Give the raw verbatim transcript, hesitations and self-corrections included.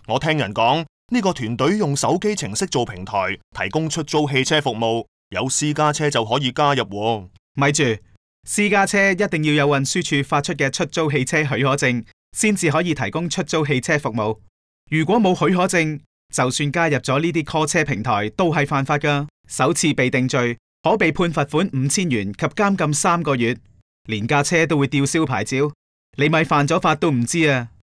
我聽人講，呢個團隊用手機程式做平台，提供出租汽車服務，有私家車就可以加入喎。 咪住，私家車一定要有運輸署發出嘅出租汽車許可證，先至可以提供出租汽車服務。如果冇許可證，就算加入咗呢啲 call 車平台，都係犯法㗎。首次被定罪，可被判罰款五千元及監禁三個月，連架車都會吊銷牌照。你咪犯咗法都唔知啊！